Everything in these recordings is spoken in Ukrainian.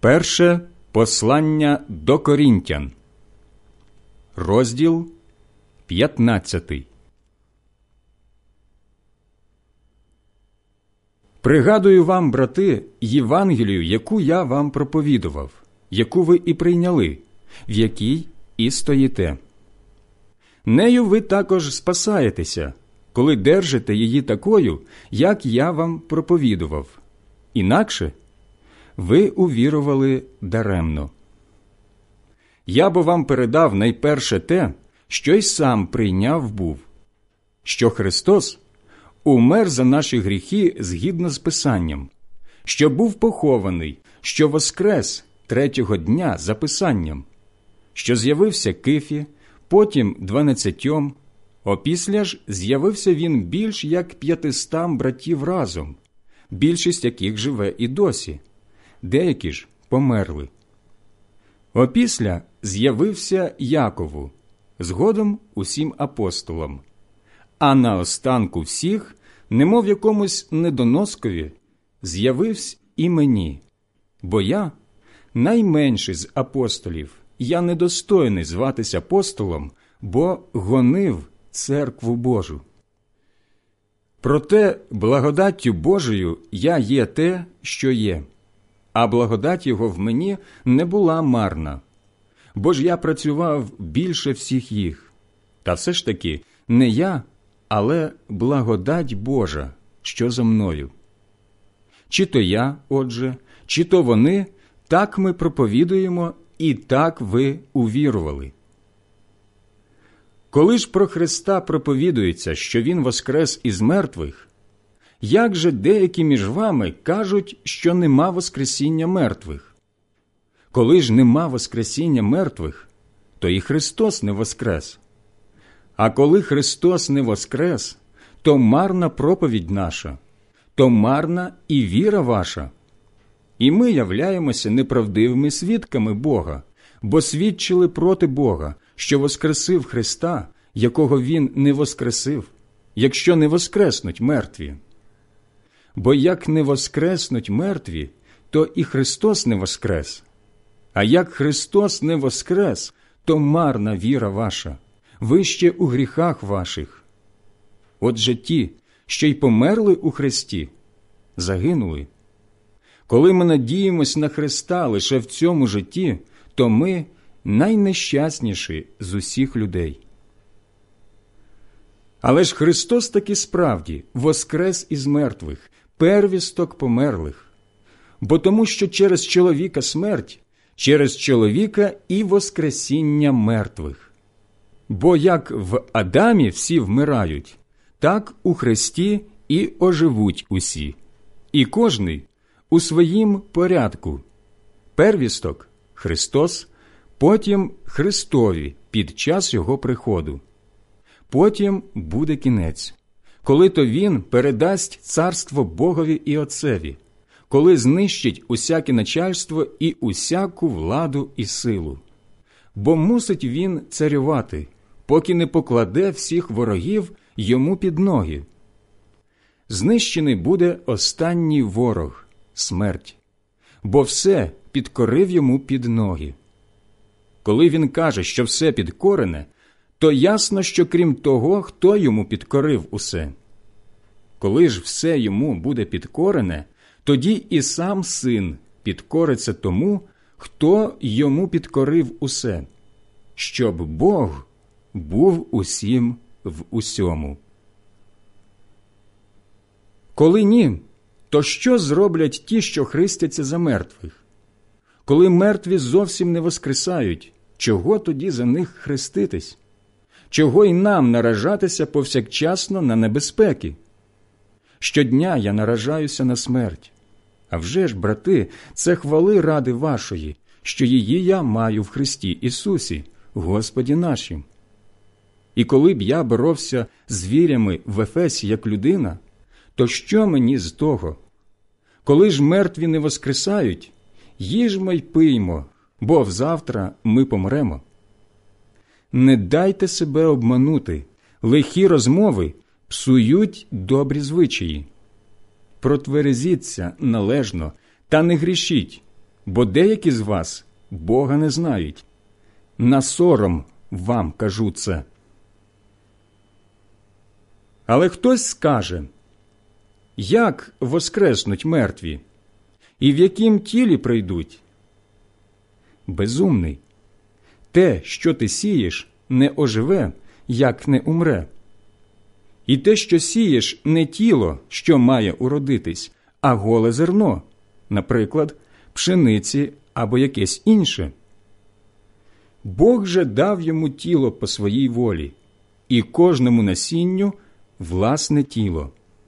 Перше послання до Корінтян, розділ 15. Пригадую вам, брати, Євангелію, яку я вам проповідував, яку ви і прийняли, в якій і стоїте. Нею ви також спасаєтеся, коли держите її такою, як я вам проповідував. Інакше ви увірували даремно. Я бо вам передав найперше те, що й сам прийняв був, що Христос умер за наші гріхи згідно з Писанням, що був похований, що воскрес третього дня за Писанням, що з'явився Кифі, потім 12, опісля ж з'явився він більш як 500 братів разом, більшість яких живе і досі, деякі ж померли. Опісля з'явився Якову, згодом усім апостолам, а наостанку всіх, немов якомусь недоноскові, з'явився і мені, бо я, найменший з апостолів, я недостойний зватися апостолом, бо гонив церкву Божу. Проте благодаттю Божою я є те, що є, а благодать Його в мені не була марна. Бо ж я працював більше всіх їх. Та все ж таки не я, але благодать Божа, що зо мною. Чи то я, отже, чи то вони, так ми проповідуємо, і так ви увірували. Коли ж про Христа проповідується, що Він воскрес із мертвих, як же деякі між вами кажуть, що нема воскресіння мертвих? Коли ж нема воскресіння мертвих, то і Христос не воскрес. А коли Христос не воскрес, то марна проповідь наша, то марна і віра ваша. І ми являємося неправдивими свідками Бога, бо свідчили проти Бога, що воскресив Христа, якого Він не воскресив, якщо не воскреснуть мертві. Бо як не воскреснуть мертві, то і Христос не воскрес. А як Христос не воскрес, то марна віра ваша, ви ще у гріхах ваших. Отже ті, що й померли у Христі, загинули. Коли ми надіємось на Христа лише в цьому житті, то ми найнещасніші з усіх людей. Але ж Христос таки справді воскрес із мертвих, первісток померлих. Бо тому, що через чоловіка смерть, через чоловіка і воскресіння мертвих. Бо як в Адамі всі вмирають, так у Христі і оживуть усі. І кожний у своїм порядку. Первісток – Христос, потім Христові під час Його приходу. Потім буде кінець, коли то Він передасть царство Богові і Отцеві, коли знищить усяке начальство і усяку владу і силу. Бо мусить Він царювати, поки не покладе всіх ворогів Йому під ноги. Знищений буде останній ворог – смерть, бо все підкорив Йому під ноги. Коли Він каже, що все підкорене, то ясно, що крім того, хто Йому підкорив усе. Коли ж все Йому буде підкорене, тоді і сам Син підкориться тому, хто Йому підкорив усе, щоб Бог був усім в усьому. Коли ні, то що зроблять ті, що хрестяться за мертвих? Коли мертві зовсім не воскресають, чого тоді за них хреститись? Чого й нам наражатися повсякчасно на небезпеки? Щодня я наражаюся на смерть. А вже ж, брати, це хвали ради вашої, що її я маю в Христі Ісусі, Господі нашим. І коли б я боровся з вірями в Ефесі як людина, то що мені з того? Коли ж мертві не воскресають, їжмо й пиймо, бо взавтра ми помремо. Не дайте себе обманути, лихі розмови псують добрі звичаї. Протверезіться належно та не грішіть, бо деякі з вас Бога не знають. На сором вам кажу це. Але хтось скаже: як воскреснуть мертві? І в яким тілі прийдуть? Безумний, те, що ти сієш, не оживе, як не умре. І те, що сієш, не тіло, що має уродитись, а голе зерно, наприклад, пшениці або якесь інше. Бог же дав йому тіло по своїй волі, і кожному насінню власне тіло.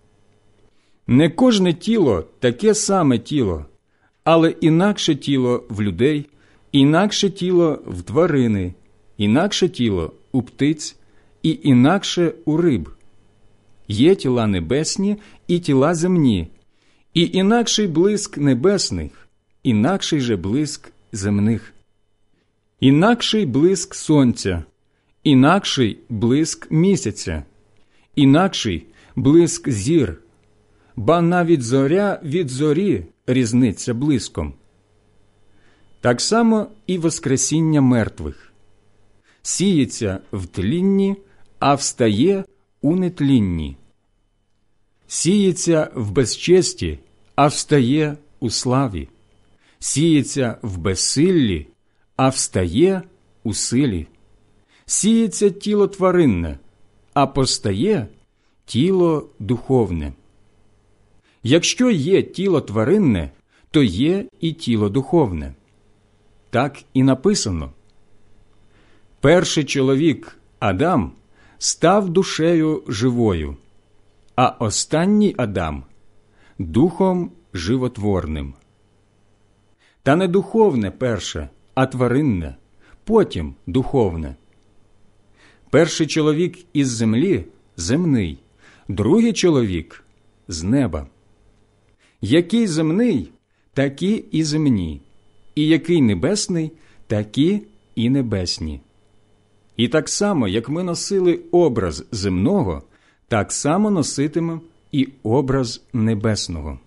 Не кожне тіло таке саме тіло, але інакше тіло в людей, інакше тіло в тварини, інакше тіло у птиць і інакше у риб. Є тіла небесні і тіла земні, і інакший блиск небесних, інакший же блиск земних. Інакший блиск сонця, інакший блиск місяця, інакший блиск зір, ба навіть зоря від зорі різниться блиском. Так само і воскресіння мертвих. Сіється в тлінні, а встає у нетлінні. Сіється в безчесті, а встає у славі. Сіється в безсиллі, а встає у силі. Сіється тіло тваринне, а постає тіло духовне. Якщо є тіло тваринне, то є і тіло духовне. Так і написано. Перший чоловік, Адам, став душею живою, а останній Адам – духом животворним. Та не духовне перше, а тваринне, потім духовне. Перший чоловік із землі – земний, другий чоловік – з неба. Який земний, такі і земні, і який небесний, такі і небесні. І так само, як ми носили образ земного, так само носитимемо і образ небесного.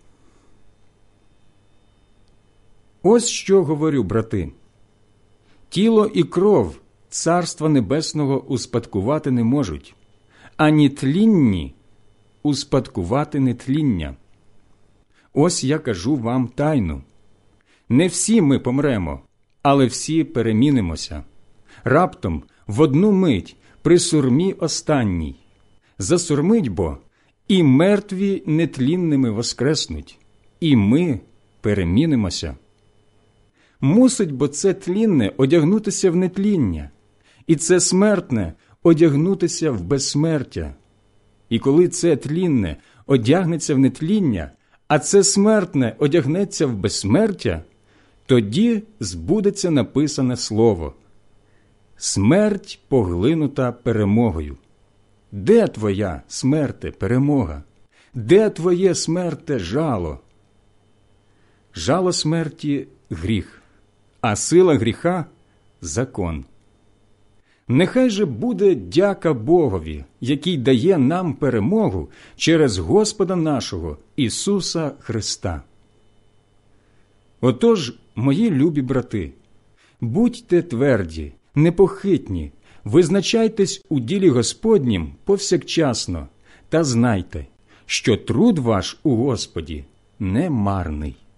Ось що говорю, брати. Тіло і кров Царства Небесного успадкувати не можуть, ані тлінні успадкувати нетління. Ось я кажу вам тайну. Не всі ми помремо, але всі перемінимося. Раптом, в одну мить, при сурмі останній. Засурмить бо, і мертві нетлінними воскреснуть, і ми перемінимося. Мусить бо це тлінне одягнутися в нетління, і це смертне одягнутися в безсмертя. І коли це тлінне одягнеться в нетління, а це смертне одягнеться в безсмертя, тоді збудеться написане слово: «Смерть поглинута перемогою». Де твоя, смерте, перемога? Де твоє, смерте, жало? Жало смерті – гріх, а сила гріха – закон. Нехай же буде дяка Богові, який дає нам перемогу через Господа нашого Ісуса Христа. Отож, мої любі брати, будьте тверді, непохитні, визначайтесь у ділі Господнім повсякчасно та знайте, що труд ваш у Господі не марний.